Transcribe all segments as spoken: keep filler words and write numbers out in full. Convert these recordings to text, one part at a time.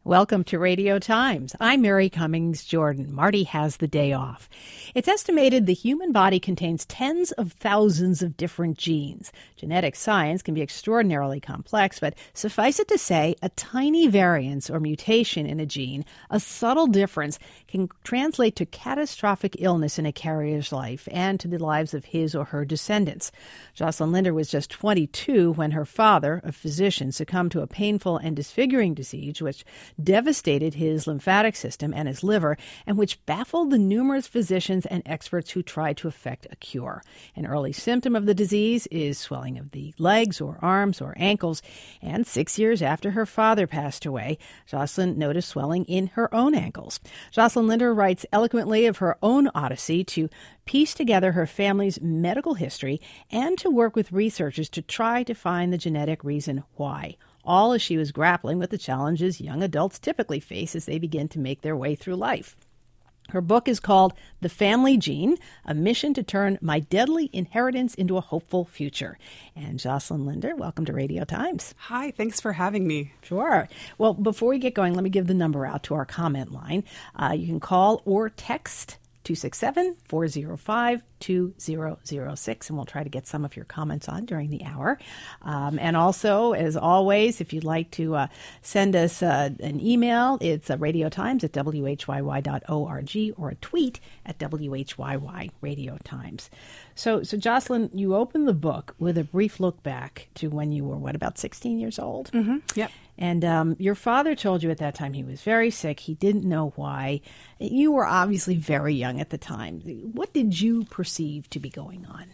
Welcome to Radio Times. I'm Mary Cummings Jordan. Marty has the day off. It's estimated the human body contains tens of thousands of different genes. Genetic science can be extraordinarily complex, but suffice it to say, a tiny variance or mutation in a gene, a subtle difference, can translate to catastrophic illness in a carrier's life and to the lives of his or her descendants. Jocelyn Linder was just twenty-two when her father, a physician, succumbed to a painful and disfiguring disease which devastated his lymphatic system and his liver, and which baffled the numerous physicians and experts who tried to effect a cure. An early symptom of the disease is swelling of the legs or arms or ankles, and six years after her father passed away, Jocelyn noticed swelling in her own ankles. Jocelyn Linder writes eloquently of her own odyssey to piece together her family's medical history and to work with researchers to try to find the genetic reason why, all as she was grappling with the challenges young adults typically face as they begin to make their way through life. Her book is called The Family Gene, a mission to turn my deadly inheritance into a hopeful future. And Jocelyn Linder, welcome to Radio Times. Hi, thanks for having me. Sure. Well, before we get going, let me give the number out to our comment line. Uh, you can call or text two six seven, four zero five, two zero zero six, and we'll try to get some of your comments on during the hour. Um, and also, as always, if you'd like to uh, send us uh, an email, it's uh, radiotimes at w h y y dot org or a tweet at W H Y Y Radio Times. So, so Jocelyn, you opened the book with a brief look back to when you were, what, about sixteen years old? Mm-hmm. Yep. And um, your father told you at that time he was very sick. He didn't know why. You were obviously very young at the time. What did you perceive to be going on?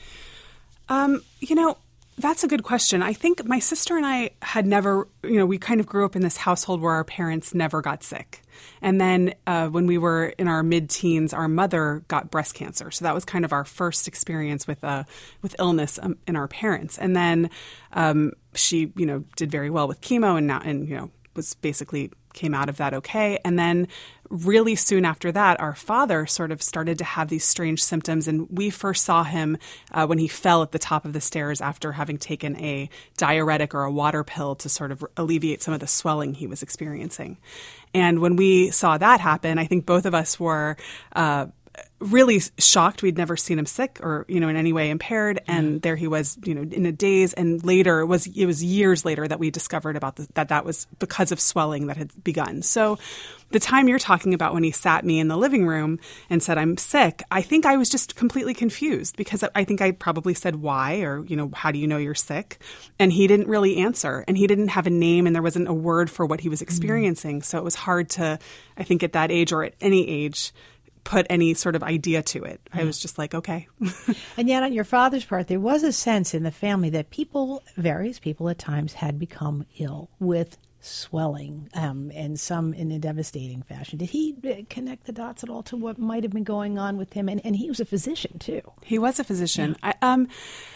Um, you know, that's a good question. I think my sister and I had never, you know, we kind of grew up in this household where our parents never got sick. And then uh, when we were in our mid-teens, our mother got breast cancer. So that was kind of our first experience with uh, with illness um, in our parents. And then um, she, you know, did very well with chemo and now, and you know, was basically came out of that okay. And then really soon after that, our father sort of started to have these strange symptoms. And we first saw him uh, when he fell at the top of the stairs after having taken a diuretic or a water pill to sort of alleviate some of the swelling he was experiencing. And when we saw that happen, I think both of us were uh, really shocked. We'd never seen him sick or, you know, in any way impaired. And mm. there he was, you know, in a daze. And later, it was it was years later that we discovered about the, that that was because of swelling that had begun. So the time you're talking about when he sat me in the living room and said, I'm sick, I think I was just completely confused because I think I probably said why or, you know, how do you know you're sick? And he didn't really answer and he didn't have a name and there wasn't a word for what he was experiencing. Mm. So it was hard to, I think at that age or at any age, put any sort of idea to it. I was just like, okay. And yet on your father's part, there was a sense in the family that people, various people at times had become ill with swelling um, and some in a devastating fashion. Did he connect the dots at all to what might have been going on with him? And, and he was a physician too. He was a physician. Yeah. I, um,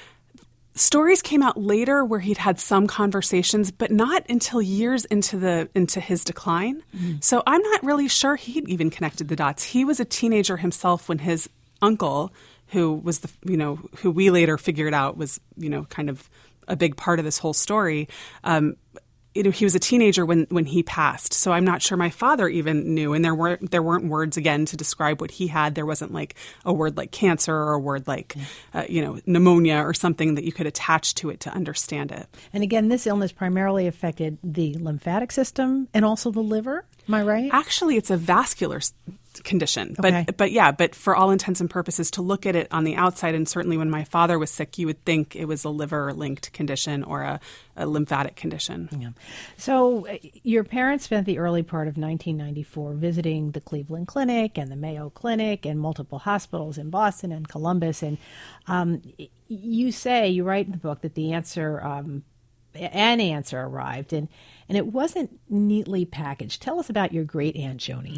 stories came out later where he'd had some conversations, but not until years into the into his decline. Mm-hmm. So I'm not really sure he'd even connected the dots. He was a teenager himself when his uncle, who was the you know who we later figured out was you know kind of a big part of this whole story. Um, You know, he was a teenager when, when he passed, so I'm not sure my father even knew. And there weren't there weren't words again to describe what he had. There wasn't like a word like cancer or a word like, uh, you know, pneumonia or something that you could attach to it to understand it. And again, this illness primarily affected the lymphatic system and also the liver. Am I right? Actually, it's a vascular condition. Okay. But but yeah, but for all intents and purposes, to look at it on the outside, and certainly when my father was sick, you would think it was a liver-linked condition or a, a lymphatic condition. Yeah. So uh, your parents spent the early part of nineteen ninety-four visiting the Cleveland Clinic and the Mayo Clinic and multiple hospitals in Boston and Columbus. And um, you say, you write in the book that the answer, um, an answer arrived, and, and it wasn't neatly packaged. Tell us about your great Aunt Joni.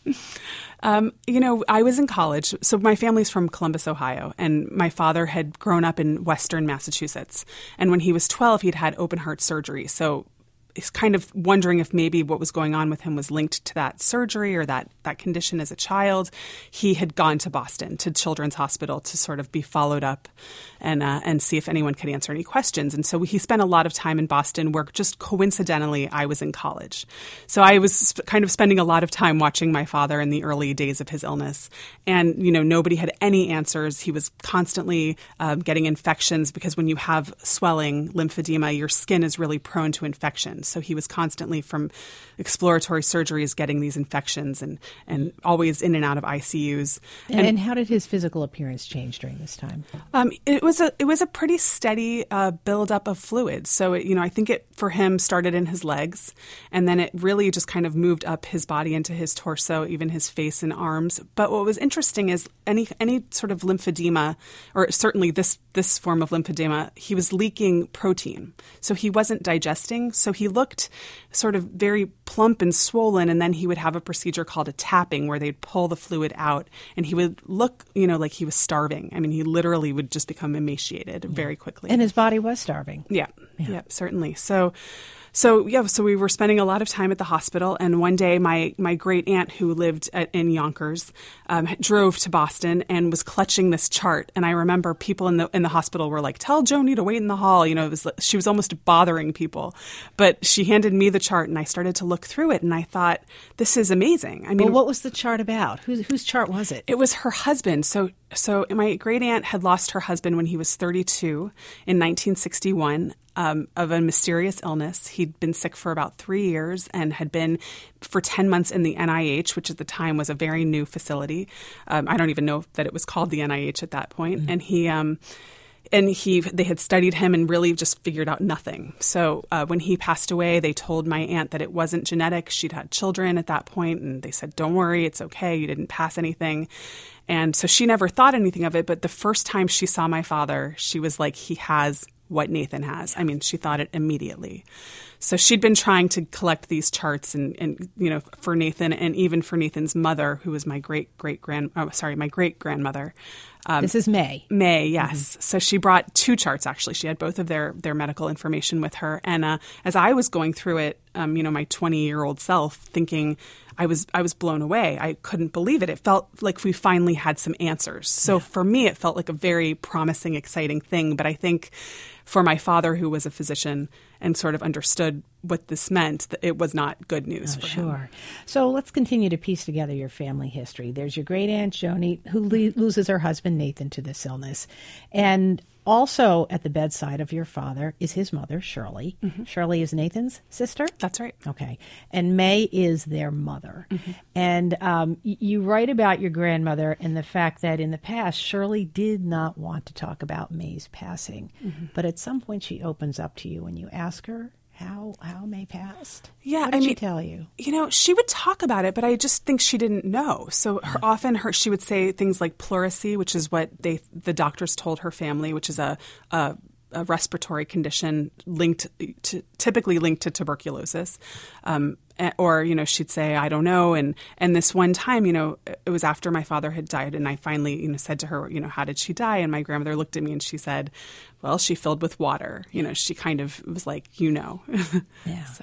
Um, you know, I was in college, so my family's from Columbus, Ohio, and my father had grown up in Western Massachusetts. And when he was twelve, he'd had open heart surgery. So kind of wondering if maybe what was going on with him was linked to that surgery or that, that condition as a child, he had gone to Boston, to Children's Hospital, to sort of be followed up and uh, and see if anyone could answer any questions. And so he spent a lot of time in Boston where just coincidentally I was in college. So I was kind of spending a lot of time watching my father in the early days of his illness. And, you know, nobody had any answers. He was constantly uh, getting infections because when you have swelling, lymphedema, your skin is really prone to infection. So he was constantly from exploratory surgeries getting these infections and, and always in and out of I C Us. And, and, and how did his physical appearance change during this time? Um, it was a it was a pretty steady uh, buildup of fluids. So, it, you know, I think it for him started in his legs, and then it really just kind of moved up his body into his torso, even his face and arms. But what was interesting is any any sort of lymphedema, or certainly this this form of lymphedema, he was leaking protein. So he wasn't digesting. So he looked sort of very plump and swollen, and then he would have a procedure called a tapping where they'd pull the fluid out, and he would look, you know, like he was starving. I mean, he literally would just become emaciated yeah. very quickly. And his body was starving. Yeah, yeah, yeah certainly. So So, yeah, so we were spending a lot of time at the hospital. And one day my, my great aunt who lived at, in Yonkers um, drove to Boston and was clutching this chart. And I remember people in the in the hospital were like, tell Joni to wait in the hall. You know, it was she was almost bothering people. But she handed me the chart and I started to look through it. And I thought, this is amazing. I mean, well, what was the chart about? Whose, whose chart was it? It was her husband. So so my great aunt had lost her husband when he was thirty-two in nineteen sixty-one. Um, of a mysterious illness. He'd been sick for about three years and had been for ten months in the N I H, which at the time was a very new facility. Um, I don't even know that it was called the N I H at that point. Mm-hmm. And he... Um, And he, they had studied him and really just figured out nothing. So uh, when he passed away, they told my aunt that it wasn't genetic. She'd had children at that point, and they said, don't worry, it's okay. You didn't pass anything. And so she never thought anything of it. But the first time she saw my father, she was like, he has what Nathan has. I mean, she thought it immediately. So she'd been trying to collect these charts and, and you know, for Nathan and even for Nathan's mother, who was my great, great grand, oh, sorry, my great grandmother. Um, this is May. May, yes. Mm-hmm. So she brought two charts, actually. She had both of their, their medical information with her. And uh, as I was going through it, um, you know, my twenty-year-old self thinking, I was I was blown away. I couldn't believe it. It felt like we finally had some answers. So yeah. For me, it felt like a very promising, exciting thing. But I think for my father, who was a physician and sort of understood what this meant, that it was not good news oh, for sure. him. Sure. So let's continue to piece together your family history. There's your great aunt Joni, who le- loses her husband Nathan to this illness, and also at the bedside of your father is his mother, Shirley. Mm-hmm. Shirley is Nathan's sister? That's right. Okay. And May is their mother. Mm-hmm. And um, y- you write about your grandmother and the fact that in the past, Shirley did not want to talk about May's passing. Mm-hmm. But at some point, she opens up to you when you ask her how how May passed. Yeah, what did I she mean, tell you? You know, she would talk about it, but I just think she didn't know. So her, often her she would say things like pleurisy, which is what they the doctors told her family, which is a, a, a respiratory condition linked to typically linked to tuberculosis. Um, Or, you know, she'd say, I don't know. And and this one time, you know, it was after my father had died. And I finally, you know, said to her, you know, how did she die? And my grandmother looked at me and she said, well, she filled with water. You know, she kind of was like, you know. Yeah. So,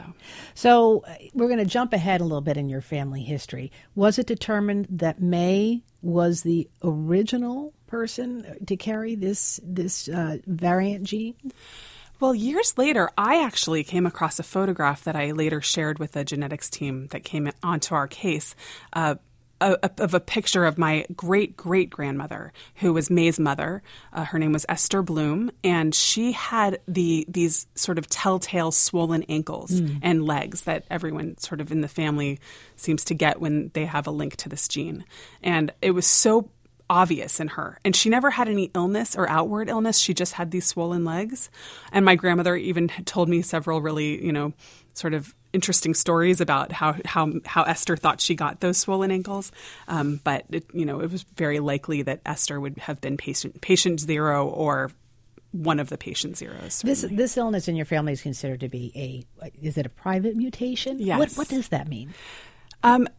so uh, we're going to jump ahead a little bit in your family history. Was it determined that May was the original person to carry this, this uh, variant gene? Well, years later, I actually came across a photograph that I later shared with the genetics team that came onto our case uh, of a picture of my great-great-grandmother, who was May's mother. Uh, her name was Esther Bloom, and she had the these sort of telltale swollen ankles mm. and legs that everyone sort of in the family seems to get when they have a link to this gene. And it was so obvious in her. And she never had any illness or outward illness. She just had these swollen legs. And my grandmother even had told me several really, you know, sort of interesting stories about how how, how Esther thought she got those swollen ankles. Um, but, it, you know, it was very likely that Esther would have been patient, patient zero or one of the patient zeros. This this illness in your family is considered to be a, is it a private mutation? Yes. What, what does that mean? Um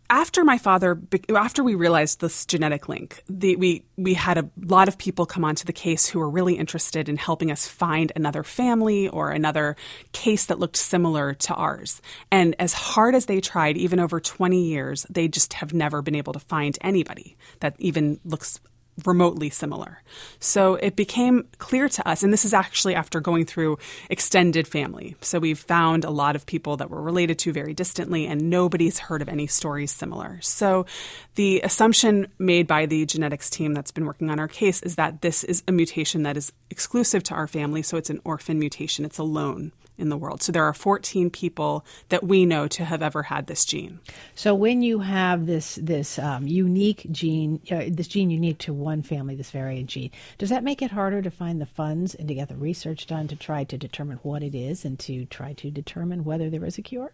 after my father, after we realized this genetic link, the, we we had a lot of people come onto the case who were really interested in helping us find another family or another case that looked similar to ours. And as hard as they tried, even over twenty years, they just have never been able to find anybody that even looks remotely similar. So it became clear to us, and this is actually after going through extended family. So we've found a lot of people that we're related to very distantly, and nobody's heard of any stories similar. So the assumption made by the genetics team that's been working on our case is that this is a mutation that is exclusive to our family. So it's an orphan mutation. It's alone in the world. So there are fourteen people that we know to have ever had this gene. So when you have this this um, unique gene, uh, this gene unique to one family, this variant gene, does that make it harder to find the funds and to get the research done to try to determine what it is and to try to determine whether there is a cure?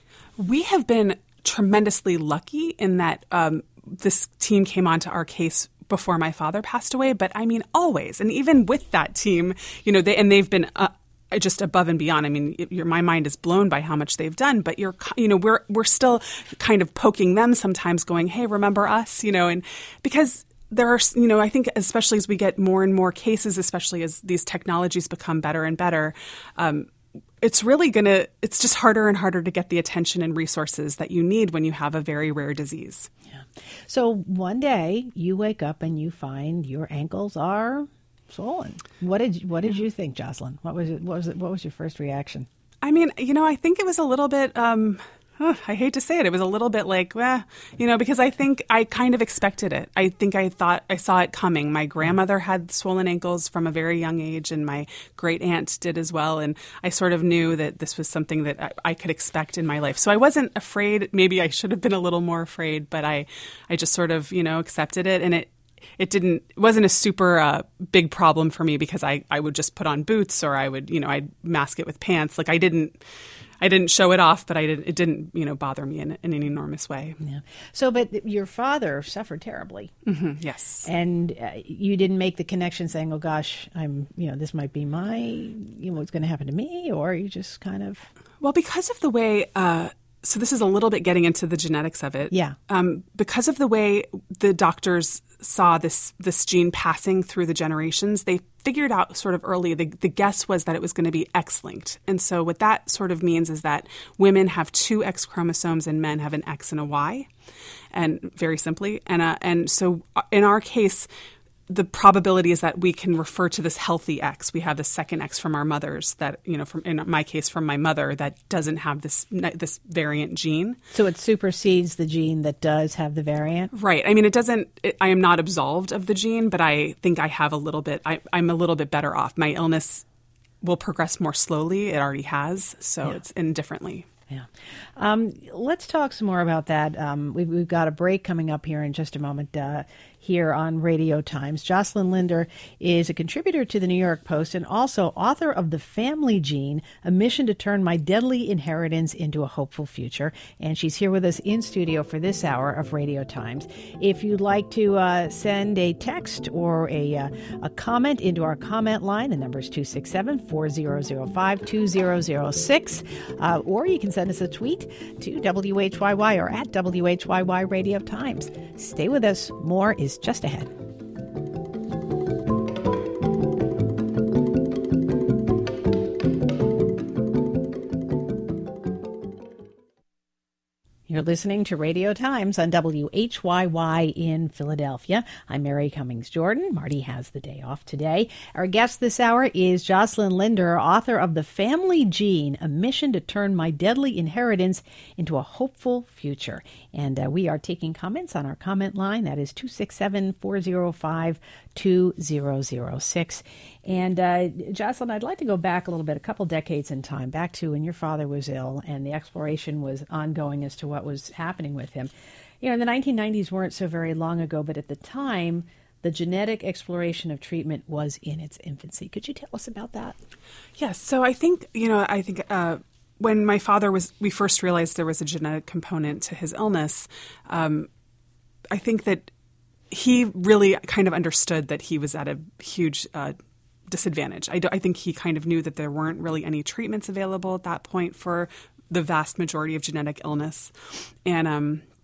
We have been tremendously lucky in that um, this team came onto our case before my father passed away. But I mean, always. And even with that team, you know, they, and they've been uh, just above and beyond. I mean, you're, my mind is blown by how much they've done, but you're, you know, we're, we're still kind of poking them sometimes going, hey, remember us, you know, and because there are, you know, I think especially as we get more and more cases, especially as these technologies become better and better, um, it's really going to, it's just harder and harder to get the attention and resources that you need when you have a very rare disease. Yeah. So one day you wake up and you find your ankles are swollen. What did what did you think, Jocelyn? What was it? What was it? What was your first reaction? I mean, you know, I think it was a little bit. Um, oh, I hate to say it. It was a little bit like, well, you know, because I think I kind of expected it. I think I thought I saw it coming. My grandmother had swollen ankles from a very young age, and my great aunt did as well. And I sort of knew that this was something that I, I could expect in my life. So I wasn't afraid. Maybe I should have been a little more afraid, but I, I just sort of, you know, accepted it, and it. It didn't, it wasn't a super uh, big problem for me because I, I would just put on boots or I would, you know, I'd mask it with pants. Like I didn't, I didn't show it off, but I didn't, it didn't, you know, bother me in, in an enormous way. Yeah. So, but your father suffered terribly. Mm-hmm, yes. And uh, you didn't make the connection saying, oh gosh, I'm, you know, this might be my, you know, what's going to happen to me, or you just kind of. Well, because of the way, uh, so this is a little bit getting into the genetics of it. Yeah. Um, because of the way the doctors saw this this gene passing through the generations, they figured out sort of early, the, the guess was that it was going to be X-linked. And so what that sort of means is that women have two X chromosomes and men have an X and a Y, and very simply. And uh, and so in our case, the probability is that we can refer to this healthy X. We have the second X from our mothers that, you know, from in my case, from my mother that doesn't have this this variant gene. So it supersedes the gene that does have the variant? Right. I mean, it doesn't, it, I am not absolved of the gene, but I think I have a little bit, I, I'm a little bit better off. My illness will progress more slowly. It already has. So yeah. It's indifferently. Yeah. Um, let's talk some more about that. Um, we've, we've got a break coming up here in just a moment uh, here on Radio Times. Jocelyn Linder is a contributor to the New York Post and also author of The Family Gene, A Mission to Turn My Deadly Inheritance into a Hopeful Future. And she's here with us in studio for this hour of Radio Times. If you'd like to uh, send a text or a, uh, a comment into our comment line, the number is two six seven, four zero zero five, two zero zero six, uh, or you can send us a tweet to W H Y Y or at W H Y Y Radio Times. Stay with us. More is just ahead. You're listening to Radio Times on W H Y Y in Philadelphia. I'm Mary Cummings Jordan. Marty has the day off today. Our guest this hour is Jocelyn Linder, author of The Family Gene, A Mission to Turn My Deadly Inheritance into a Hopeful Future. And uh, we are taking comments on our comment line. That is two six seven, four zero five, two zero zero six. And uh, Jocelyn, I'd like to go back a little bit, a couple decades in time, back to when your father was ill and the exploration was ongoing as to what was happening with him. You know, in the nineteen nineties weren't so very long ago, but at the time, the genetic exploration of treatment was in its infancy. Could you tell us about that? Yes. So I think, you know, I think uh, when my father was, we first realized there was a genetic component to his illness, um, I think that he really kind of understood that he was at a huge uh disadvantage. I, do, I think he kind of knew that there weren't really any treatments available at that point for the vast majority of genetic illness. And um,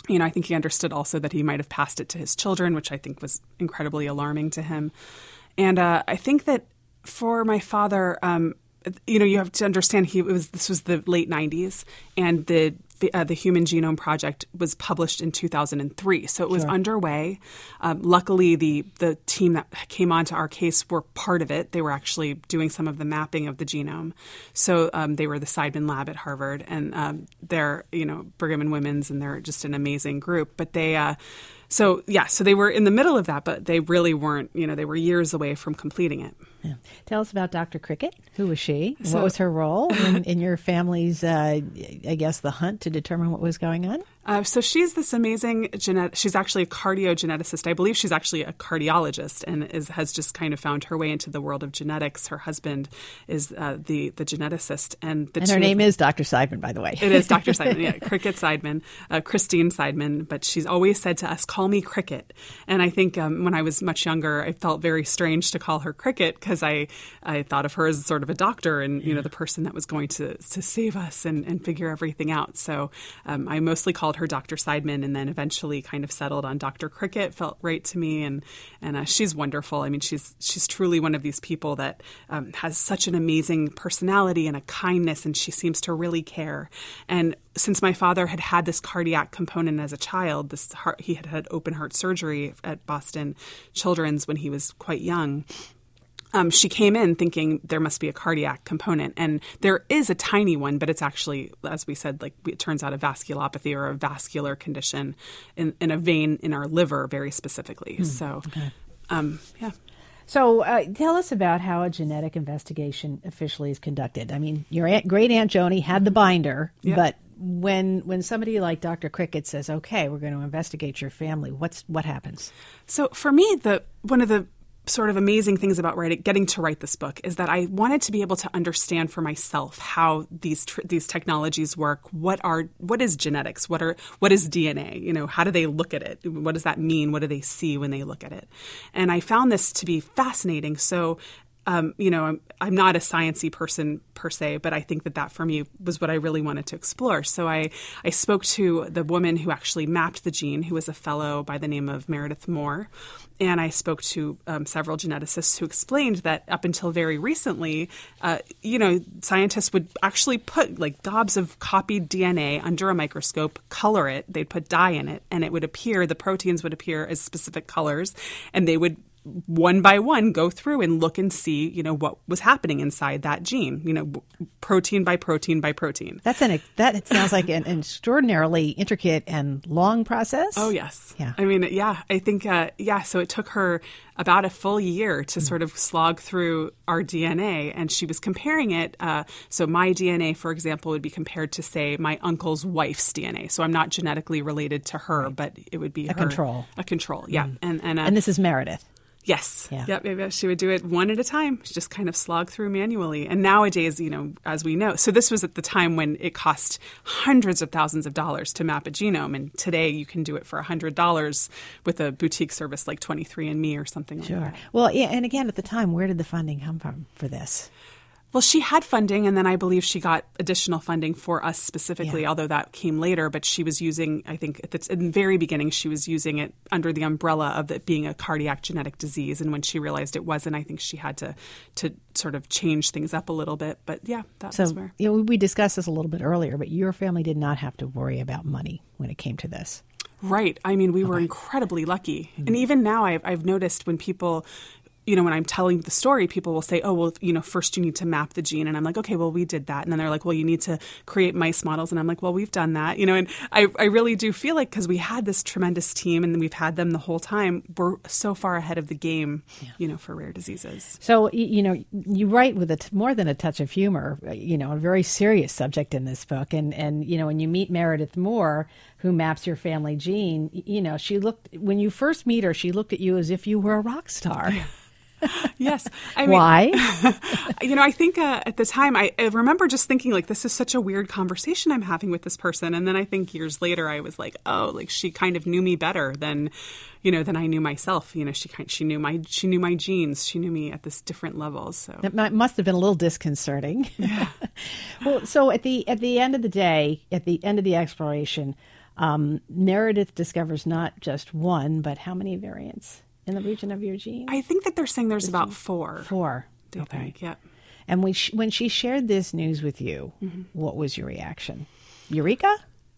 you know, I think he understood also that he might have passed it to his children, which I think was incredibly alarming to him. And uh, I think that for my father, um, you know, you have to understand he it was this was the late nineties, and the uh, the Human Genome Project was published in two thousand three, so it was sure. underway. Um, luckily, the the team that came onto our case were part of it. They were actually doing some of the mapping of the genome. So um, they were the Seidman Lab at Harvard, and um, they're you know Brigham and Women's, and they're just an amazing group. But they. Uh, So, yeah, so they were in the middle of that, but they really weren't, you know, they were years away from completing it. Yeah. Tell us about Doctor Cricket. Who was she? So, what was her role in, in your family's, uh, I guess, the hunt to determine what was going on? Uh, so she's this amazing genet. She's actually a cardiogeneticist. I believe she's actually a cardiologist, and is has just kind of found her way into the world of genetics. Her husband is uh, the the geneticist, and the and her name is Doctor Seidman, by the way. It is Doctor Seidman, yeah, Cricket Seidman, uh, Christine Seidman. But she's always said to us, "Call me Cricket." And I think um, when I was much younger, I felt very strange to call her Cricket because I I thought of her as sort of a doctor and you know the person that was going to to save us and, and figure everything out. So um, I mostly called her Doctor Seidman, and then eventually kind of settled on Doctor Cricket. Felt right to me, and and uh, she's wonderful. I mean, she's she's truly one of these people that um, has such an amazing personality and a kindness, and she seems to really care. And since my father had had this cardiac component as a child, this heart, he had had open heart surgery at Boston Children's when he was quite young. Um, she came in thinking there must be a cardiac component, and there is a tiny one, but it's actually, as we said, like it turns out a vasculopathy or a vascular condition in, in a vein in our liver, very specifically. Hmm. So, okay. um, yeah. So uh, tell us about how a genetic investigation officially is conducted. I mean, your aunt, great Aunt Joni had the binder, yeah. but when when somebody like Doctor Cricket says, "Okay, we're going to investigate your family," what's what happens? So for me, the one of the sort of amazing things about writing, getting to write this book is that I wanted to be able to understand for myself how these tr- these technologies work. What are what is genetics? What are what is D N A? You know, how do they look at it? What does that mean? What do they see when they look at it? And I found this to be fascinating. So. Um, you know, I'm, I'm not a sciencey person per se, but I think that that for me was what I really wanted to explore. So I, I spoke to the woman who actually mapped the gene, who was a fellow by the name of Meredith Moore. And I spoke to um, several geneticists who explained that up until very recently, uh, you know, scientists would actually put like gobs of copied D N A under a microscope, color it, they'd put dye in it, and it would appear, the proteins would appear as specific colors, and they would one by one go through and look and see, you know, what was happening inside that gene, you know, protein by protein by protein. That's an, that it sounds like an extraordinarily intricate and long process. Oh, yes. Yeah. I mean, yeah, I think, uh, yeah, so it took her about a full year to mm. sort of slog through our D N A, and she was comparing it. Uh, so my D N A, for example, would be compared to, say, my uncle's wife's D N A. So I'm not genetically related to her, right. but it would be a her. control. A control, yeah. Mm. And and, uh, and this is Meredith. Yes. Yeah. Yep. Maybe she would do it one at a time. She just kind of slog through manually. And nowadays, you know, as we know, so this was at the time when it cost hundreds of thousands of dollars to map a genome. And today you can do it for one hundred dollars with a boutique service like twenty-three and me or something sure. like that. Well, yeah. And again, at the time, where did the funding come from for this? Well, she had funding, and then I believe she got additional funding for us specifically, yeah. although that came later. But she was using, I think, at the, in the very beginning, she was using it under the umbrella of it being a cardiac genetic disease. And when she realized it wasn't, I think she had to to sort of change things up a little bit. But yeah, that so, was where. You know, we discussed this a little bit earlier, but your family did not have to worry about money when it came to this. Right. I mean, we okay. were incredibly lucky. Mm-hmm. And even now, I've, I've noticed when people... You know, when I'm telling the story, people will say, oh, well, you know, first you need to map the gene. And I'm like, okay, well, we did that. And then they're like, well, you need to create mice models. And I'm like, well, we've done that. You know, and I, I really do feel like because we had this tremendous team and we've had them the whole time, we're so far ahead of the game, yeah. you know, for rare diseases. So, you know, you write with a t- more than a touch of humor, you know, a very serious subject in this book. And, and you know, when you meet Meredith Moore, who maps your family gene, you know, she looked, when you first meet her, she looked at you as if you were a rock star. Yes. I mean, why? you know, I think uh, at the time, I, I remember just thinking, like, this is such a weird conversation I'm having with this person. And then I think years later, I was like, oh, like, she kind of knew me better than, you know, than I knew myself. You know, she kind, she knew my, she knew my genes. She knew me at this different levels. So it might, must have been a little disconcerting. Yeah. Well, so at the at the end of the day, at the end of the exploration, Um, Meredith discovers not just one, but how many variants in the region of your gene? I think that they're saying there's about four. Four. They okay. think, yeah. And when she, when she shared this news with you, mm-hmm. what was your reaction? Eureka?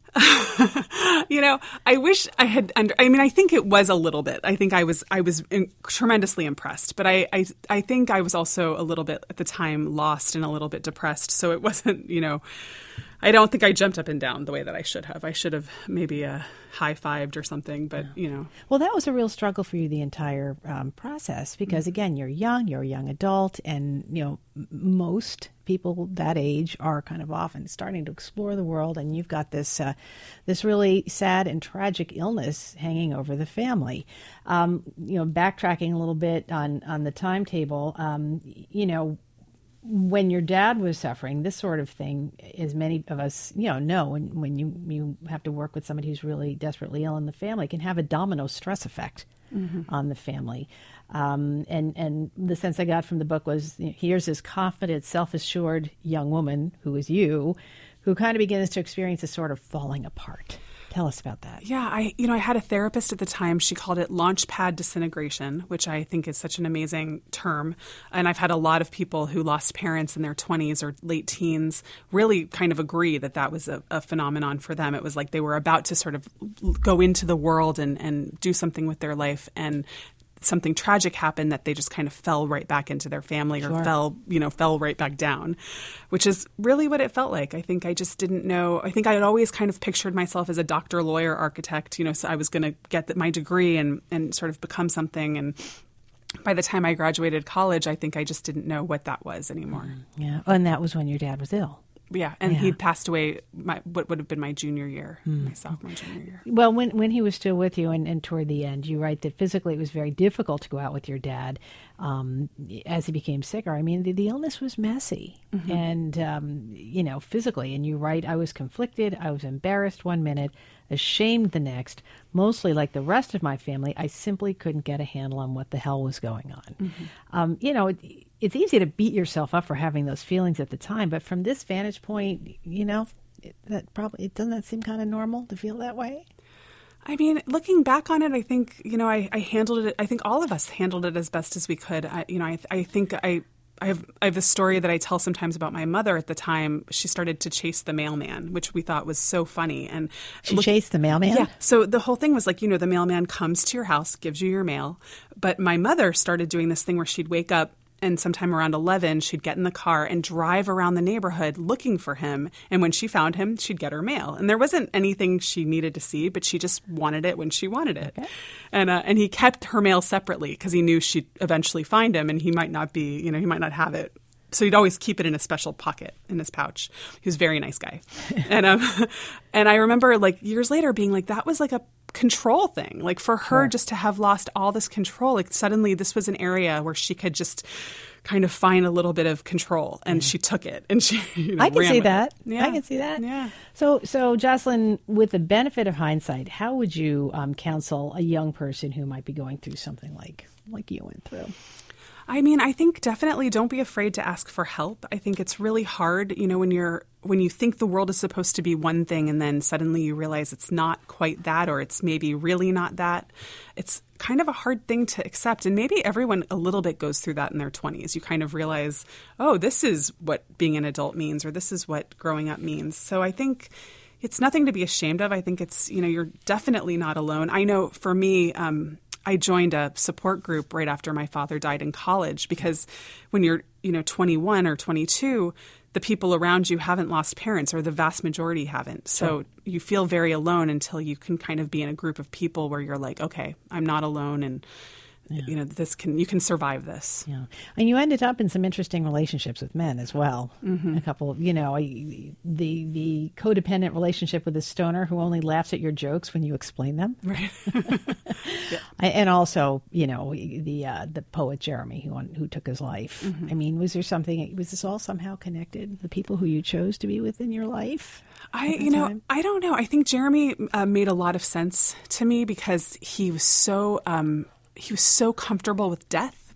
You know, I wish I had under, I mean, I think it was a little bit. I think I was I was in, tremendously impressed. But I, I, I think I was also a little bit, at the time, lost and a little bit depressed. So it wasn't, you know, I don't think I jumped up and down the way that I should have. I should have maybe uh, high-fived or something, but, yeah. you know. Well, that was a real struggle for you the entire um, process because, mm-hmm. again, you're young, you're a young adult, and, you know, m- most people that age are kind of often starting to explore the world, and you've got this uh, this really sad and tragic illness hanging over the family. Um, you know, backtracking a little bit on, on the timetable, um, you know, when your dad was suffering, this sort of thing, as many of us, you know, know, when, when you, you have to work with somebody who's really desperately ill in the family, can have a domino stress effect mm-hmm. on the family. Um, and, and the sense I got from the book was, you know, here's this confident, self-assured young woman, who is you, who kind of begins to experience this sort of falling apart. Tell us about that. Yeah, I you know, I had a therapist at the time. She called it launchpad disintegration, which I think is such an amazing term. And I've had a lot of people who lost parents in their twenties or late teens really kind of agree that that was a, a phenomenon for them. It was like they were about to sort of go into the world and, and do something with their life, and something tragic happened that they just kind of fell right back into their family or sure. fell, you know, fell right back down, which is really what it felt like. I think I just didn't know. I think I had always kind of pictured myself as a doctor, lawyer, architect, you know, so I was going to get the, my degree and, and sort of become something. And by the time I graduated college, I think I just didn't know what that was anymore. Yeah. Oh, and that was when your dad was ill. Yeah, and yeah. he passed away my what would have been my junior year, mm. my sophomore junior year. Well, when when he was still with you and, and toward the end, you write that physically it was very difficult to go out with your dad um, as he became sicker. I mean, the, the illness was messy mm-hmm. and, um, you know, physically. And you write, I was conflicted, I was embarrassed one minute, ashamed the next. Mostly like the rest of my family, I simply couldn't get a handle on what the hell was going on. Mm-hmm. Um, you know, it, it's easy to beat yourself up for having those feelings at the time, but from this vantage point, you know, it, that probably it doesn't that seem kind of normal to feel that way? I mean, looking back on it, I think, you know, I, I handled it. I think all of us handled it as best as we could. I, you know, I, I think I. I have I have a story that I tell sometimes about my mother at the time. She started to chase the mailman, which we thought was so funny. And she look, chased the mailman? Yeah. So the whole thing was like, you know, the mailman comes to your house, gives you your mail. But my mother started doing this thing where she'd wake up and sometime around eleven, she'd get in the car and drive around the neighborhood looking for him. And when she found him, she'd get her mail. And there wasn't anything she needed to see, but she just wanted it when she wanted it. Okay. And uh, and he kept her mail separately because he knew she'd eventually find him and he might not be, you know, he might not have it. So he'd always keep it in a special pocket in his pouch. He was a very nice guy. and um, and I remember like years later being like, that was like a control thing. Like for her, sure. just to have lost all this control, like suddenly this was an area where she could just kind of find a little bit of control, and mm. she took it, and she. You know, I can see that. Yeah. I can see that. Yeah. So, so Jocelyn, with the benefit of hindsight, how would you um, counsel a young person who might be going through something like like you went through? I mean, I think definitely don't be afraid to ask for help. I think it's really hard, you know, when you're when you think the world is supposed to be one thing and then suddenly you realize it's not quite that, or it's maybe really not that. It's kind of a hard thing to accept. And maybe everyone a little bit goes through that in their twenties. You kind of realize, oh, this is what being an adult means, or this is what growing up means. So I think it's nothing to be ashamed of. I think it's, you know, you're definitely not alone. I know for me, um, I joined a support group right after my father died in college, because when you're, you know, twenty-one or twenty-two, the people around you haven't lost parents, or the vast majority haven't. So sure. you feel very alone until you can kind of be in a group of people where you're like, okay, I'm not alone, and yeah. you know, this can you can survive this. Yeah, and you ended up in some interesting relationships with men as well. Mm-hmm. A couple of, you know, the the codependent relationship with a stoner who only laughs at your jokes when you explain them, right? yeah. And also, you know, the uh, the poet Jeremy who who took his life. Mm-hmm. I mean, was there something? Was this all somehow connected? The people who you chose to be with in your life? I, you know, time? I don't know. I think Jeremy uh, made a lot of sense to me because he was so. Um, He was so comfortable with death,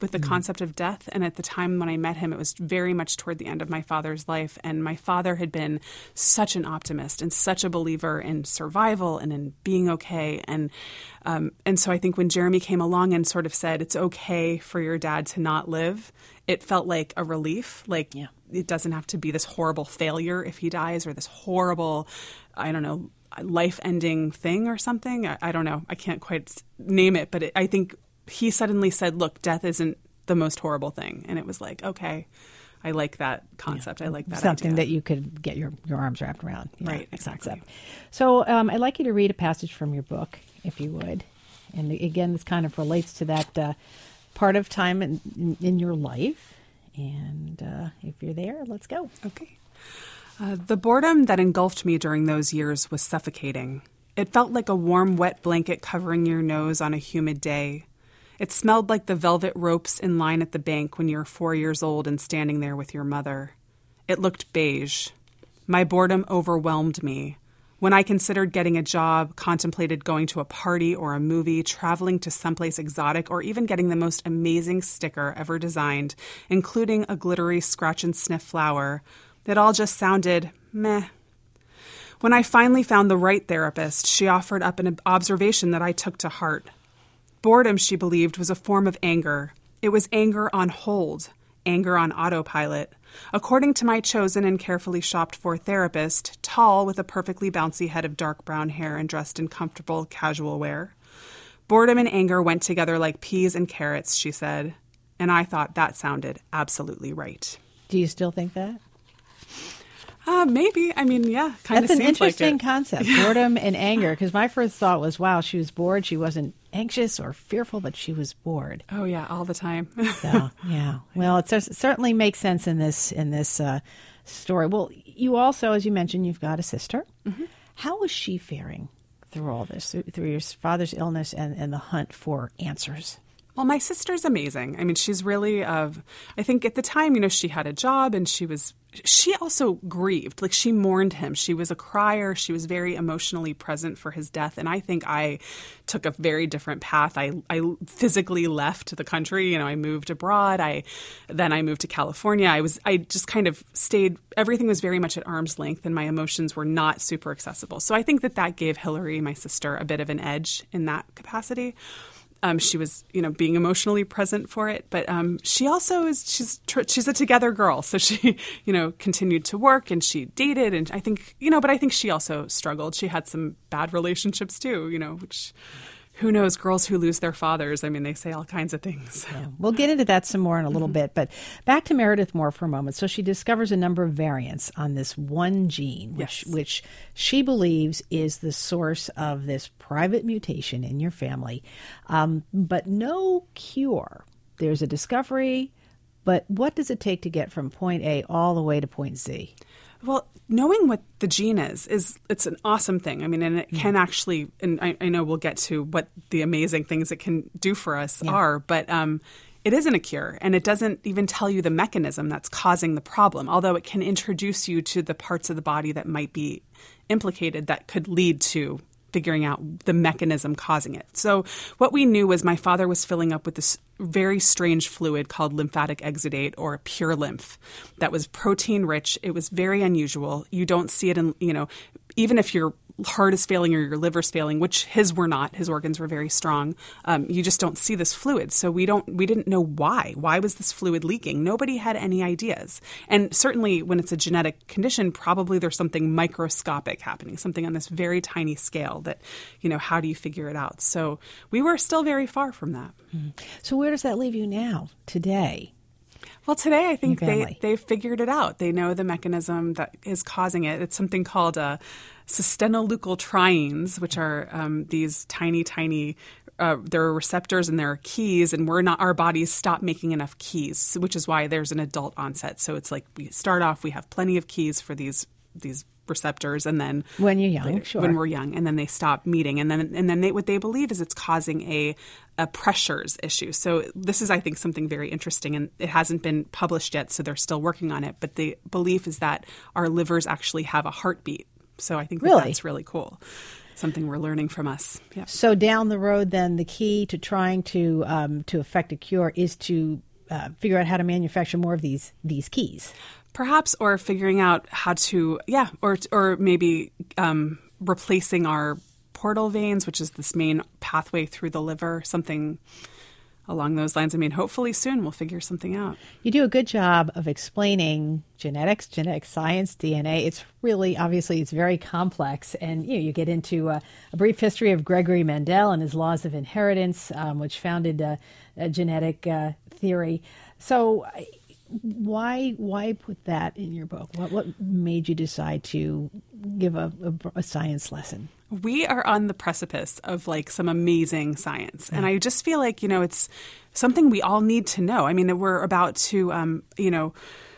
with the mm. concept of death. And at the time when I met him, it was very much toward the end of my father's life. And my father had been such an optimist and such a believer in survival and in being okay. And um, and so I think when Jeremy came along and sort of said, it's okay for your dad to not live, it felt like a relief. Like yeah. it doesn't have to be this horrible failure if he dies, or this horrible, I don't know, life-ending thing or something. I, I don't know. I can't quite name it, but it, I think he suddenly said, look, death isn't the most horrible thing. And it was like, okay, I like that concept. Yeah. I like that Something idea. that you could get your, your arms wrapped around. Yeah, right, exactly. Concept. So um, I'd like you to read a passage from your book, if you would. And again, this kind of relates to that uh, part of time in, in, in your life. And uh, if you're there, let's go. Okay. Uh, the boredom that engulfed me during those years was suffocating. It felt like a warm, wet blanket covering your nose on a humid day. It smelled like the velvet ropes in line at the bank when you were four years old and standing there with your mother. It looked beige. My boredom overwhelmed me. When I considered getting a job, contemplated going to a party or a movie, traveling to someplace exotic, or even getting the most amazing sticker ever designed, including a glittery scratch-and-sniff flower, it all just sounded meh. When I finally found the right therapist, she offered up an observation that I took to heart. Boredom, she believed, was a form of anger. It was anger on hold, anger on autopilot. According to my chosen and carefully shopped-for therapist, tall with a perfectly bouncy head of dark brown hair and dressed in comfortable casual wear. Boredom and anger went together like peas and carrots, she said, and I thought that sounded absolutely right. Do you still think that? Uh, maybe. I mean, yeah, kind of seems like it. That's an interesting concept, boredom and anger, because my first thought was, wow, she was bored. She wasn't anxious or fearful, but she was bored. Oh, yeah, all the time. So, yeah. Well, it certainly makes sense in this in this uh, story. Well, you also, as you mentioned, you've got a sister. Mm-hmm. How was she faring through all this, through your father's illness and, and the hunt for answers? Well, my sister's amazing. I mean, she's really, uh, I think at the time, you know, she had a job and she was, she also grieved. Like, she mourned him. She was a crier. She was very emotionally present for his death. And I think I took a very different path. I, I physically left the country. You know, I moved abroad. I, then I moved to California. I was, I just kind of stayed, everything was very much at arm's length and my emotions were not super accessible. So I think that that gave Hillary, my sister, a bit of an edge in that capacity. Um, she was, you know, being emotionally present for it, but um, she also is, she's tr- she's a together girl. So she, you know, continued to work and she dated and I think, you know, but I think she also struggled. She had some bad relationships too, you know, which who knows, girls who lose their fathers. I mean, they say all kinds of things. Yeah. We'll get into that some more in a little mm-hmm. bit, but back to Meredith Moore for a moment. So she discovers a number of variants on this one gene, which, yes. which she believes is the source of this private mutation in your family, um, but no cure. There's a discovery, but what does it take to get from point A all the way to point Z? Well, knowing what the gene is, is it's an awesome thing. I mean, and it yeah. can actually, and I, I know we'll get to what the amazing things it can do for us yeah. are, but um, it isn't a cure, and it doesn't even tell you the mechanism that's causing the problem, although it can introduce you to the parts of the body that might be implicated that could lead to figuring out the mechanism causing it. So what we knew was my father was filling up with this very strange fluid called lymphatic exudate or pure lymph that was protein rich. It was very unusual. You don't see it in, you know, even if your heart is failing or your liver's failing, which his were not, his organs were very strong. Um, you just don't see this fluid. So we don't, we didn't know why. Why was this fluid leaking? Nobody had any ideas. And certainly when it's a genetic condition, probably there's something microscopic happening, something on this very tiny scale that, you know, how do you figure it out? So we were still very far from that. Mm-hmm. So where does that leave you now, today? Well, today I think they, they've figured it out. They know the mechanism that is causing it. It's something called uh, cystenoleucotrienes, which are um, these tiny, tiny, uh, there are receptors and there are keys, and we're not, our bodies stop making enough keys, which is why there's an adult onset. So it's like we start off, we have plenty of keys for these these receptors, and then when you're young, they, sure. when we're young, and then they stop meeting, and then and then they, what they believe is it's causing a a pressures issue. So this is, I think, something very interesting, and it hasn't been published yet, so they're still working on it. But the belief is that our livers actually have a heartbeat. So I think that really? that's really cool. something we're learning from us. Yeah. So down the road, then, the key to trying to um, to effect a cure is to uh, figure out how to manufacture more of these these keys. Perhaps, or figuring out how to, yeah, or or maybe um, replacing our portal veins, which is this main pathway through the liver, something along those lines. I mean, hopefully soon we'll figure something out. You do a good job of explaining genetics, genetic science, D N A. It's really, obviously, it's very complex. And you know, you get into a, a brief history of Gregory Mendel and his laws of inheritance, um, which founded uh, a genetic uh, theory. So why why put that in your book? What what made you decide to give a, a, a science lesson? We are on the precipice of like some amazing science. And I just feel like, you know, it's something we all need to know. I mean, we're about to, um, you know,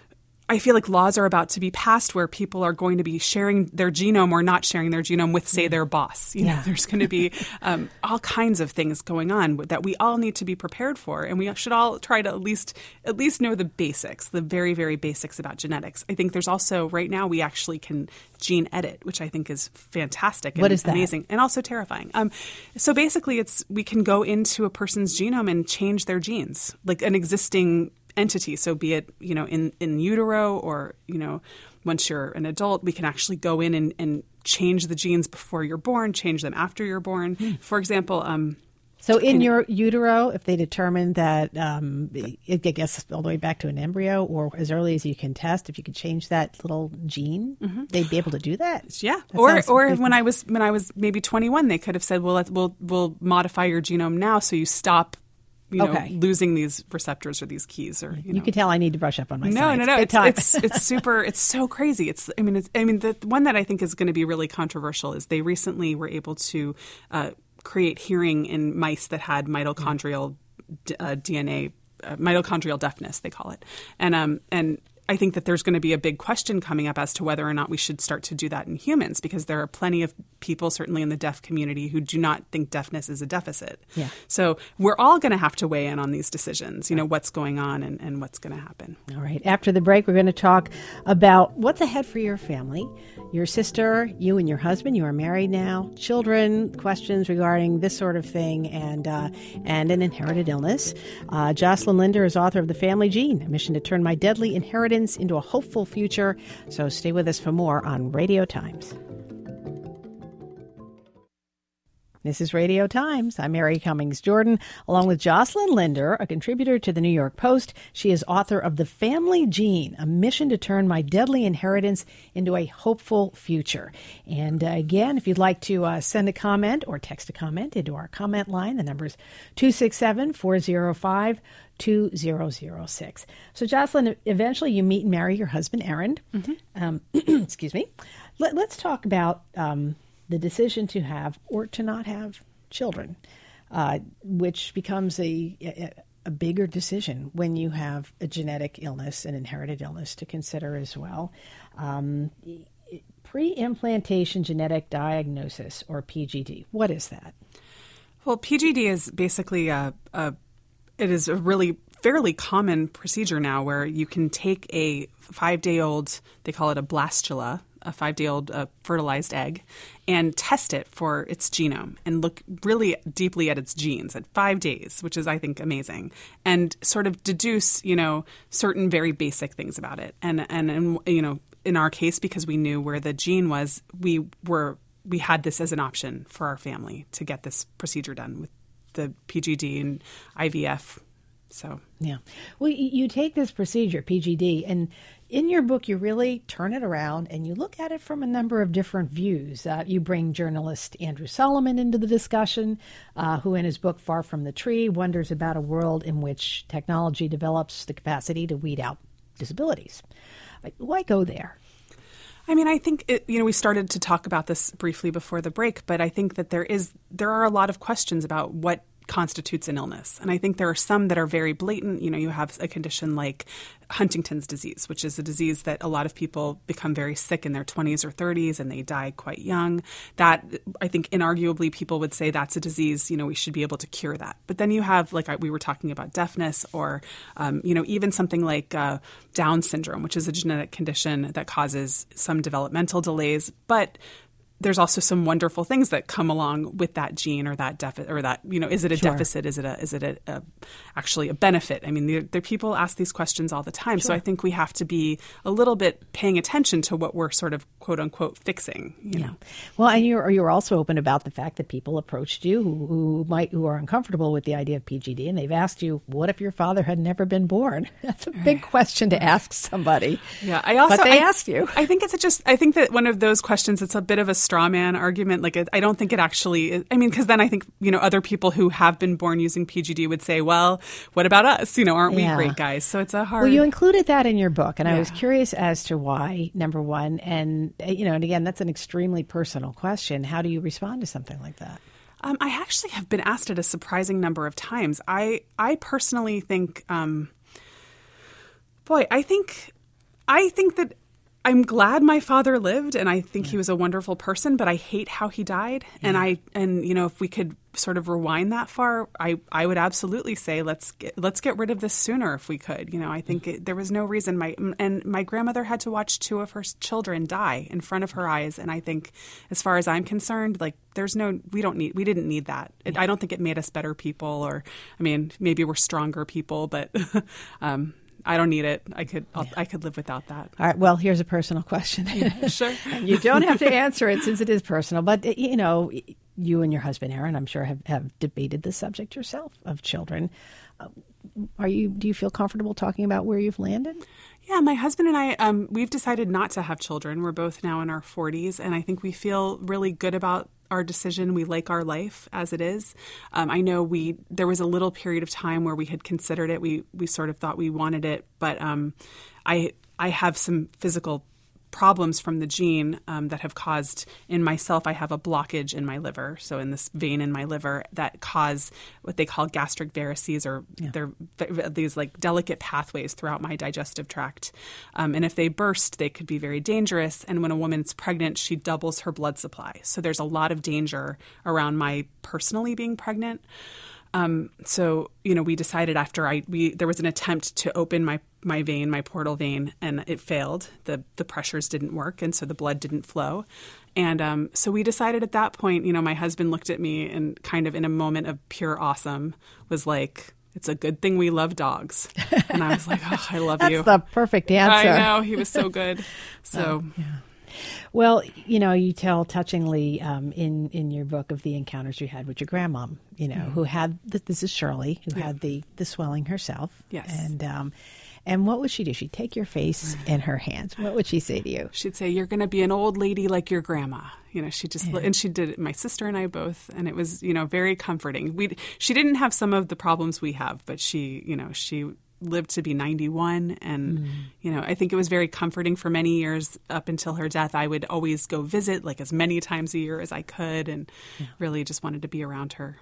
I feel like laws are about to be passed where people are going to be sharing their genome or not sharing their genome with, say, their boss. You know, yeah. There's going to be um, all kinds of things going on that we all need to be prepared for. And we should all try to at least at least know the basics, the very, very basics about genetics. I think there's also right now we actually can gene edit, which I think is fantastic and what is that? Amazing and also terrifying. Um, so basically, it's we can go into a person's genome and change their genes, like an existing entity. So be it, you know, in, in utero or, you know, once you're an adult, we can actually go in and, and change the genes before you're born, change them after you're born. Mm. For example, um, so in, in your utero, if they determine that, um, I guess all the way back to an embryo or as early as you can test, if you could change that little gene, mm-hmm. they'd be able to do that. Yeah. That or or good. when I was when I was maybe twenty-one, they could have said, well, let's, we'll we'll modify your genome now so you stop You know, okay. losing these receptors or these keys, or you, you know. can tell I need to brush up on my no, science. no, no, Good It's, it's it's super. It's so crazy. It's I mean, it's, I mean, the one that I think is going to be really controversial is they recently were able to uh, create hearing in mice that had mitochondrial uh, D N A, uh, mitochondrial deafness, they call it, and um and. I think that there's going to be a big question coming up as to whether or not we should start to do that in humans, because there are plenty of people, certainly in the deaf community, who do not think deafness is a deficit. Yeah. So we're all going to have to weigh in on these decisions, you know, what's going on and, and what's going to happen. All right. After the break, we're going to talk about what's ahead for your family, your sister, you and your husband. You are married now, children, questions regarding this sort of thing, and uh, and an inherited illness. Uh, Jocelyn Linder is author of The Family Gene, a mission to turn my deadly inheritance into a hopeful future. So stay with us for more on Radio Times. This is Radio Times. I'm Mary Cummings Jordan, along with Jocelyn Linder, a contributor to the New York Post. She is author of The Family Gene, a mission to turn my deadly inheritance into a hopeful future. And uh, again, if you'd like to uh, send a comment or text a comment into our comment line, the number is two six seven, four zero five, two zero zero six. So, Jocelyn, eventually you meet and marry your husband, Aaron. Mm-hmm. Um, excuse me. Let, let's talk about Um, the decision to have or to not have children, uh, which becomes a, a, a bigger decision when you have a genetic illness, an inherited illness to consider as well. Um, pre-implantation genetic diagnosis, or P G D, what is that? Well, P G D is basically a, a it is a really fairly common procedure now where you can take a five-day-old, they call it a blastula, a five-day-old uh, fertilized egg, and test it for its genome and look really deeply at its genes at five days, which is, I think, amazing, and sort of deduce, you know, certain very basic things about it. And, and, and you know, in our case, because we knew where the gene was, we were we had this as an option for our family to get this procedure done with the P G D and I V F. So yeah, well, you take this procedure, P G D, and in your book, you really turn it around and you look at it from a number of different views. Uh, you bring journalist Andrew Solomon into the discussion, uh, who in his book, Far From the Tree, wonders about a world in which technology develops the capacity to weed out disabilities. Why go there? I mean, I think, it, you know, we started to talk about this briefly before the break, but I think that there is there are a lot of questions about what constitutes an illness. And I think there are some that are very blatant. You know, you have a condition like Huntington's disease, which is a disease that a lot of people become very sick in their twenties or thirties and they die quite young. That, I think, inarguably, people would say that's a disease, you know, we should be able to cure that. But then you have, like we were talking about, deafness, or, um, you know, even something like uh, Down syndrome, which is a genetic condition that causes some developmental delays. But there's also some wonderful things that come along with that gene or that deficit or that, you know, is it a Sure. deficit? Is it a, is it a, a actually a benefit? I mean, the, the people ask these questions all the time. Sure. So I think we have to be a little bit paying attention to what we're sort of quote unquote fixing, you Yeah. know? Well, and you're you're also open about the fact that people approached you who, who might who are uncomfortable with the idea of P G D, and they've asked you, "What if your father had never been born?" That's a big question to ask somebody. Yeah, I also but they I, asked you. I think it's a just. I think that one of those questions. It's a bit of a straw man argument. Like it, I don't think it actually. I mean, because then I think you know other people who have been born using P G D would say, "Well, what about us? You know, aren't Yeah. we great guys?" So it's a hard. Well, you included that in your book, and I Yeah. was curious as to why. Number one, and uh, you know, and again, that's an extremely personal question. How do you respond to something like that? Um, I actually have been asked it a surprising number of times. I I personally think, um, boy, I think I think that. I'm glad my father lived, and I think yeah. he was a wonderful person, but I hate how he died. Yeah. And I, and you know, if we could sort of rewind that far, I, I would absolutely say let's get, let's get rid of this sooner if we could. You know, I think it, there was no reason. My and my grandmother had to watch two of her children die in front of her eyes, and I think, as far as I'm concerned, like there's no, we don't need, we didn't need that. It, yeah. I don't think it made us better people, or I mean, maybe we're stronger people, but. um, I don't need it. I could I'll, yeah. I could live without that. All right. Well, here's a personal question. Yeah, sure. You don't have to answer it since it is personal. But, you know, you and your husband, Aaron, I'm sure have, have debated the subject yourself of children. Uh, are you? Do you feel comfortable talking about where you've landed? Yeah, my husband and I, um, we've decided not to have children. We're both now in our forties, and I think we feel really good about our decision. We like our life as it is. Um, I know we there was a little period of time where we had considered it. We we sort of thought we wanted it, but um, I I have some physical problems from the gene um, that have caused in myself. I have a blockage in my liver, so in this vein in my liver that cause what they call gastric varices, or yeah. they're these like delicate pathways throughout my digestive tract. Um, and if they burst, they could be very dangerous. And when a woman's pregnant, she doubles her blood supply. So there's a lot of danger around my personally being pregnant. Um, so, you know, we decided after I, we, there was an attempt to open my, my vein, my portal vein, and it failed. The, the pressures didn't work. And so the blood didn't flow. And, um, so we decided at that point, you know, my husband looked at me and kind of in a moment of pure awesome was like, it's a good thing we love dogs. And I was like, oh, I love That's you. That's the perfect answer. I know. He was so good. So, oh, yeah. Well, you know, you tell touchingly um, in, in your book of the encounters you had with your grandmom, you know, mm-hmm. who had, this is Shirley, who yeah. had the, the swelling herself. Yes. And um, and what would she do? She'd take your face in her hands. What would she say to you? She'd say, you're going to be an old lady like your grandma. You know, she just, yeah. and she did it, my sister and I both, and it was, you know, very comforting. We She didn't have some of the problems we have, but she, you know, she lived to be ninety-one, and mm. you know, I think it was very comforting for many years up until her death. I would always go visit like as many times a year as I could, and yeah. really just wanted to be around her.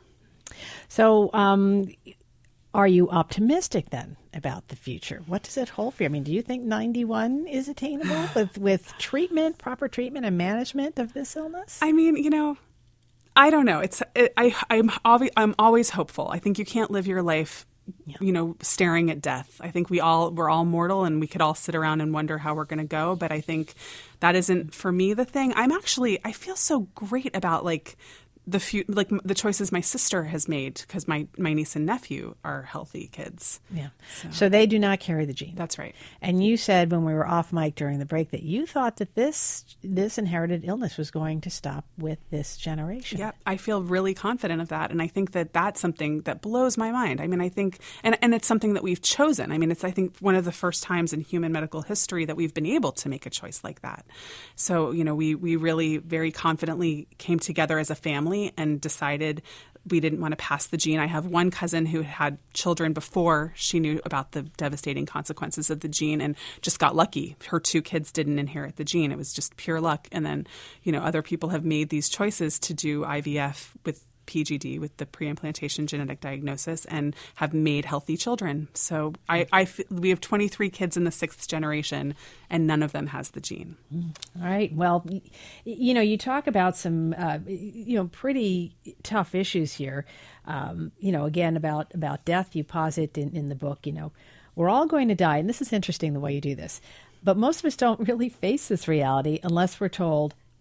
So um are you optimistic then about the future? What does it hold for you? I mean, do you think ninety-one is attainable with with treatment, proper treatment and management of this illness? I mean, you know, I don't know. It's it, I I'm always, I'm always hopeful. I think you can't live your life Yeah. you know, staring at death. I think we all, we're all mortal, and we could all sit around and wonder how we're going to go. But I think that isn't for me the thing. I'm actually, I feel so great about like the few, like the choices my sister has made, because my, my niece and nephew are healthy kids. Yeah. So. so they do not carry the gene. That's right. And you said when we were off mic during the break that you thought that this this inherited illness was going to stop with this generation. Yeah, I feel really confident of that. And I think that that's something that blows my mind. I mean, I think, and, and it's something that we've chosen. I mean, it's, I think, one of the first times in human medical history that we've been able to make a choice like that. So, you know, we, we really very confidently came together as a family and decided we didn't want to pass the gene. I have one cousin who had children before she knew about the devastating consequences of the gene and just got lucky. Her two kids didn't inherit the gene. It was just pure luck. And then, you know, other people have made these choices to do I V F with P G D, with the pre-implantation genetic diagnosis, and have made healthy children. So I, I we have twenty-three kids in the sixth generation, and none of them has the gene. All right. Well, you know, you talk about some, uh, you know, pretty tough issues here. Um, you know, again, about, about death, you posit in, in the book, you know, we're all going to die. And this is interesting the way you do this. But most of us don't really face this reality unless we're told,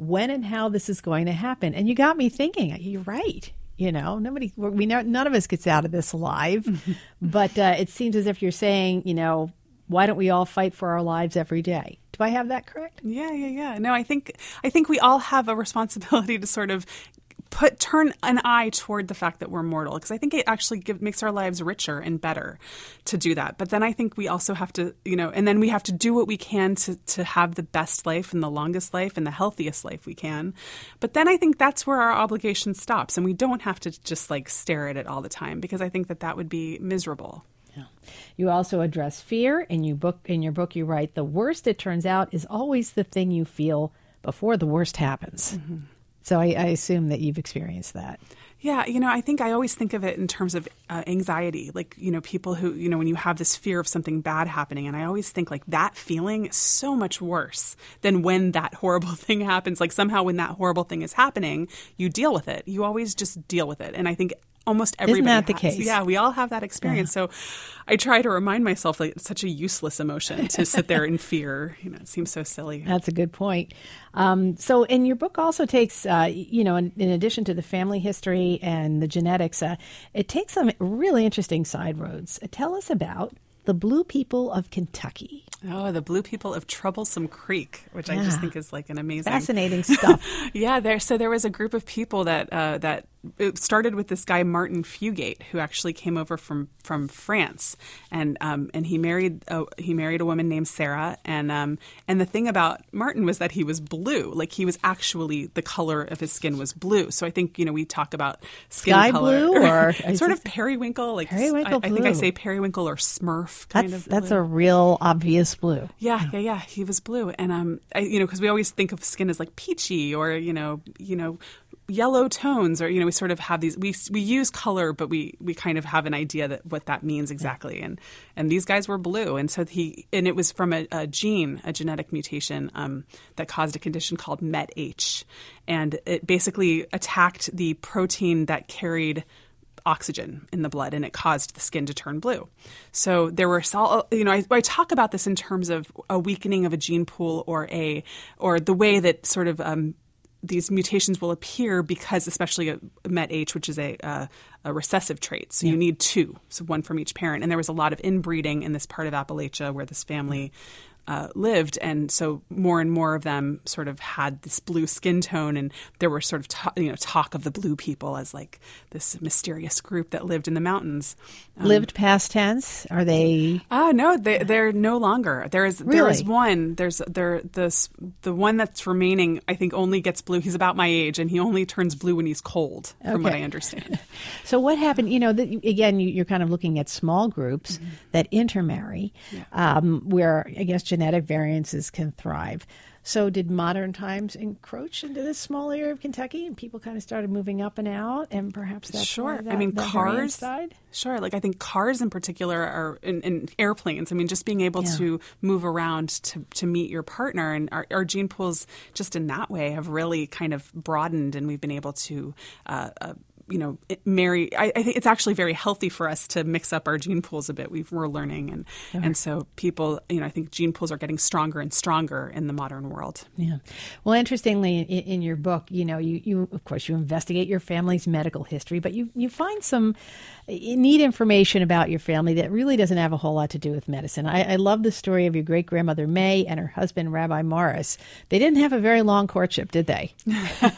when and how this is going to happen. And you got me thinking, you're right. You know, nobody, we know, none of us gets out of this alive. But uh, it seems as if you're saying, you know, why don't we all fight for our lives every day? Do I have that correct? Yeah, yeah, yeah. No, I think I think we all have a responsibility to sort of put turn an eye toward the fact that we're mortal, because I think it actually give, makes our lives richer and better to do that. But then I think we also have to, you know, and then we have to do what we can to to have the best life and the longest life and the healthiest life we can. But then I think that's where our obligation stops, and we don't have to just like stare at it all the time, because I think that that would be miserable. Yeah. You also address fear. In your book, in your book, you write, the worst, it turns out, is always the thing you feel before the worst happens. Mm-hmm. So I, I assume that you've experienced that. Yeah, you know, I think I always think of it in terms of uh, anxiety, like, you know, people who, you know, when you have this fear of something bad happening, and I always think like that feeling is so much worse than when that horrible thing happens. Like somehow when that horrible thing is happening, you deal with it. You always just deal with it. And I think almost everybody Isn't that the has. case? Yeah, we all have that experience. Yeah. So I try to remind myself that it's such a useless emotion to sit there in fear. You know, it seems so silly. That's a good point. Um, so, and your book also takes, uh, you know, in, in addition to the family history and the genetics, uh, it takes some really interesting side roads. Uh, tell us about the Blue People of Kentucky. Oh, the Blue People of Troublesome Creek, which yeah. I just think is like an amazing, fascinating stuff. yeah, there. So there was a group of people that uh, that it started with this guy Martin Fugate, who actually came over from, from France, and um, and he married a, he married a woman named Sarah, and um, and the thing about Martin was that he was blue, like he was actually the color of his skin was blue. So I think you know we talk about skin Sky color, blue or sort of periwinkle, like periwinkle I, I think I say periwinkle or Smurf kind that's, of. That's blue. a real obvious blue. Yeah, yeah, yeah. He was blue, and um, I, you know, because we always think of skin as like peachy or you know, you know, yellow tones, or you know, we sort of have these. We we use color, but we we kind of have an idea that what that means exactly. And and these guys were blue, and so he and it was from a, a gene, a genetic mutation um, that caused a condition called M E T H, and it basically attacked the protein that carried oxygen in the blood, and it caused the skin to turn blue. So there were, you know, I, I talk about this in terms of a weakening of a gene pool, or a, or the way that sort of um, these mutations will appear, because especially a M E T H, which is a, a, a recessive trait. So yeah. you need two, so one from each parent. And there was a lot of inbreeding in this part of Appalachia where this family Uh, lived, and so more and more of them sort of had this blue skin tone, and there were sort of ta- you know talk of the Blue People as like this mysterious group that lived in the mountains. Um, lived past tense? Are they? Ah, uh, no, they they're no longer. There is really? there is one. There's there this the one that's remaining. I think only gets blue. He's about my age, and he only turns blue when he's cold, from okay. what I understand. So what happened? You know, the, again, you, you're kind of looking at small groups mm-hmm. that intermarry, yeah. um, where I guess genetic variances can thrive. So did modern times encroach into this small area of Kentucky, and people kind of started moving up and out, and perhaps that's sure. That, I mean, that cars. Side? Sure. Like I think cars in particular are in, in airplanes. I mean, just being able yeah. to move around to, to meet your partner, and our, our gene pools just in that way have really kind of broadened, and we've been able to uh, uh, you know, marry. I, I think it's actually very healthy for us to mix up our gene pools a bit. We've, we're learning, and sure. and so people, you know, I think gene pools are getting stronger and stronger in the modern world. Yeah. Well, interestingly, in, in your book, you know, you, you of course you investigate your family's medical history, but you you find some neat information about your family that really doesn't have a whole lot to do with medicine. I, I love the story of your great grandmother May and her husband Rabbi Morris. They didn't have a very long courtship, did they? no,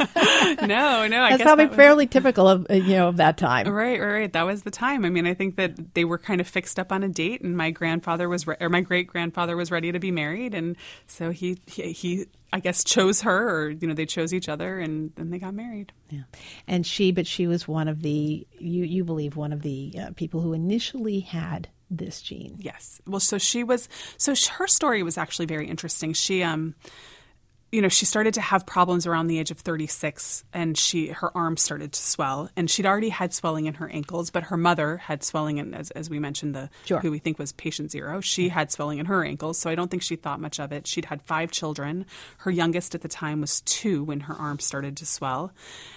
no. I That's guess probably that was... fairly typical of you know of that time. Right, right, right. That was the time. I mean, I think that they were kind of fixed up on a date, and my grandfather was, re- or my great grandfather was ready to be married, and so he, he, he, I guess, chose her, or you know, they chose each other, and then they got married. Yeah, and she, but she was one of the you you believe one of the uh, people who initially had this gene. Yes. Well, so she was. So her story was actually very interesting. She um. You know, she started to have problems around the age of thirty-six, and she her arms started to swell, and she'd already had swelling in her ankles, but her mother had swelling in, as as we mentioned, the sure. who we think was patient zero. She had swelling in her ankles, so I don't think she thought much of it. She'd had five children. Her youngest at the time was two when her arms started to swell,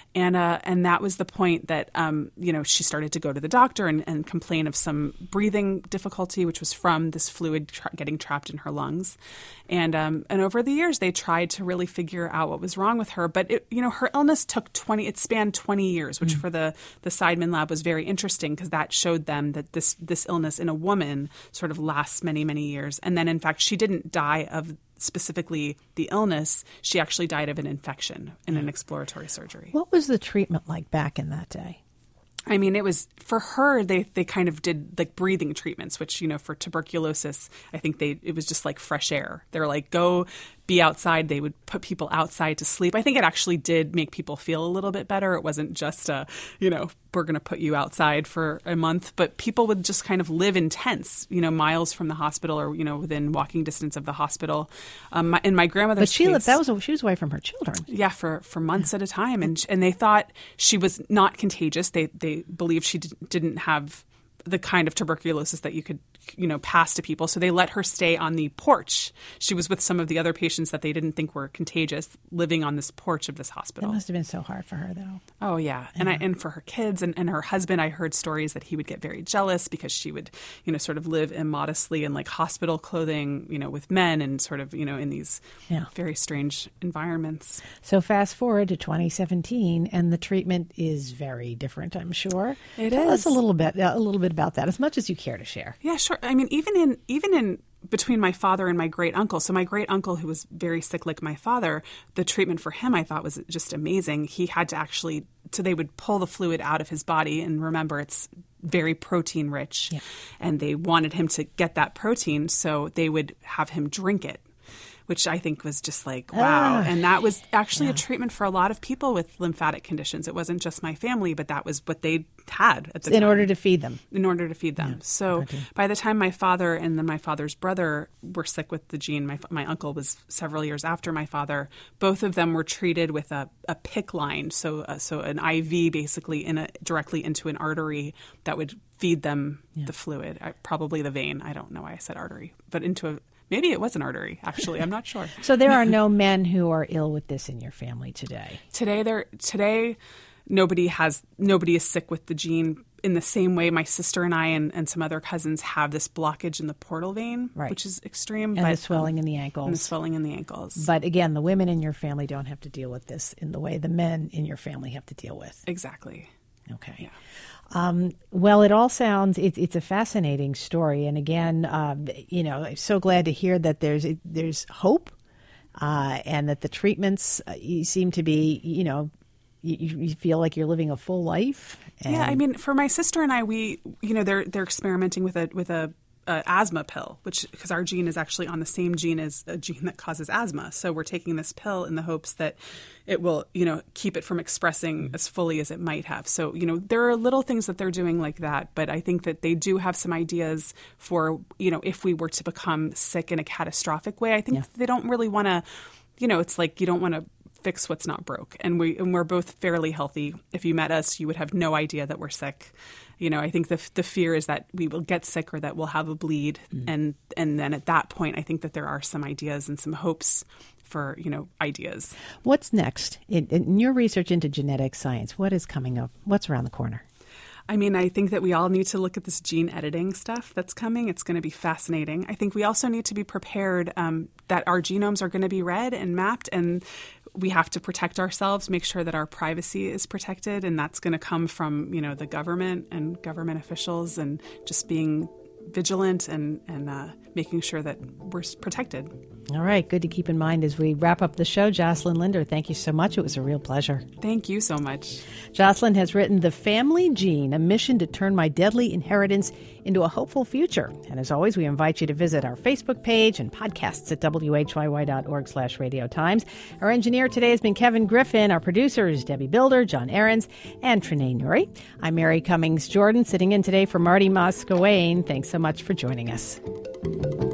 And uh, and that was the point that, um, you know, she started to go to the doctor and, and complain of some breathing difficulty, which was from this fluid tra- getting trapped in her lungs. And um, and over the years, they tried to really figure out what was wrong with her. But, it, you know, her illness took twenty, it spanned twenty years, which mm. for the, the Seidman lab was very interesting because that showed them that this, this illness in a woman sort of lasts many, many years. And then, in fact, she didn't die of specifically the illness. She actually died of an infection in an exploratory surgery. What was the treatment like back in that day? I mean, it was for her, they, they kind of did like breathing treatments, which, you know, for tuberculosis, I think they it was just like fresh air. They're like, go be outside. They would put people outside to sleep. I think it actually did make people feel a little bit better. It wasn't just a, you know, we're going to put you outside for a month, but people would just kind of live in tents, you know, miles from the hospital or, you know, within walking distance of the hospital. Um, my, in my grandmother's But she, case, that was, she was away from her children. Yeah, for, for months yeah. at a time. And and they thought she was not contagious. They, they believed she d- didn't have the kind of tuberculosis that you could, you know, pass to people. So they let her stay on the porch. She was with some of the other patients that they didn't think were contagious, living on this porch of this hospital. That must have been so hard for her, though. Oh, yeah. And yeah. I, and for her kids and, and her husband, I heard stories that he would get very jealous because she would, you know, sort of live immodestly in like hospital clothing, you know, with men and sort of, you know, in these yeah. very strange environments. So fast forward to twenty seventeen, and the treatment is very different, I'm sure. It Tell is. us a little bit, a little bit about that, as much as you care to share. Yeah, sure. I mean, even in even in between my father and my great uncle. So my great uncle, who was very sick like my father, the treatment for him I thought was just amazing. He had to actually, so they would pull the fluid out of his body, and remember, it's very protein rich, yeah. and they wanted him to get that protein, so they would have him drink it, which I think was just like, wow. Ah, and that was actually yeah. a treatment for a lot of people with lymphatic conditions. It wasn't just my family, but that was what they had at the in time. In order to feed them. In order to feed them. Yeah, so protein. By the time my father and then my father's brother were sick with the gene, my my uncle was several years after my father, both of them were treated with a, a P I C C line, so uh, so an I V basically in a, directly into an artery that would feed them yeah. the fluid, I, probably the vein. I don't know why I said artery, but into a Maybe it was an artery, actually. I'm not sure. So there are no men who are ill with this in your family today? Today, there. Today, nobody has. Nobody is sick with the gene in the same way my sister and I and, and some other cousins have this blockage in the portal vein, right. which is extreme. And but, the swelling um, in the ankles. And the swelling in the ankles. But again, the women in your family don't have to deal with this in the way the men in your family have to deal with. Exactly. Okay. Yeah. Um, well, it all sounds, it, it's a fascinating story. And again, um, you know, I'm so glad to hear that there's there's hope uh, and that the treatments uh, you seem to be, you know, you, you feel like you're living a full life. And yeah, I mean, for my sister and I, we, you know, they're they're experimenting with a with a Uh, asthma pill, which because our gene is actually on the same gene as a gene that causes asthma. So we're taking this pill in the hopes that it will, you know, keep it from expressing as fully as it might have. So, you know, there are little things that they're doing like that. But I think that they do have some ideas for, you know, if we were to become sick in a catastrophic way. I think yeah. they don't really want to, you know, it's like you don't want to fix what's not broke. And we and we're both fairly healthy. If you met us, you would have no idea that we're sick. You know, I think the the fear is that we will get sick or that we'll have a bleed. Mm. And and then at that point, I think that there are some ideas and some hopes for, you know, ideas. What's next? In, in your research into genetic science, what is coming up? What's around the corner? I mean, I think that we all need to look at this gene editing stuff that's coming. It's going to be fascinating. I think we also need to be prepared um, that our genomes are going to be read and mapped, and we have to protect ourselves, make sure that our privacy is protected, and that's going to come from, you know, the government and government officials and just being vigilant and, and uh, making sure that we're protected. All right. Good to keep in mind as we wrap up the show. Jocelyn Linder, thank you so much. It was a real pleasure. Thank you so much. Jocelyn has written The Family Gene, a mission to turn my deadly inheritance into a hopeful future. And as always, we invite you to visit our Facebook page and podcasts at W H Y Y dot org slash Radio Times. Our engineer today has been Kevin Griffin. Our producer is Debbie Builder, John Ahrens, and Trinae Nuri. I'm Mary Cummings Jordan, sitting in today for Marty Moscowain. Thanks so much for joining us.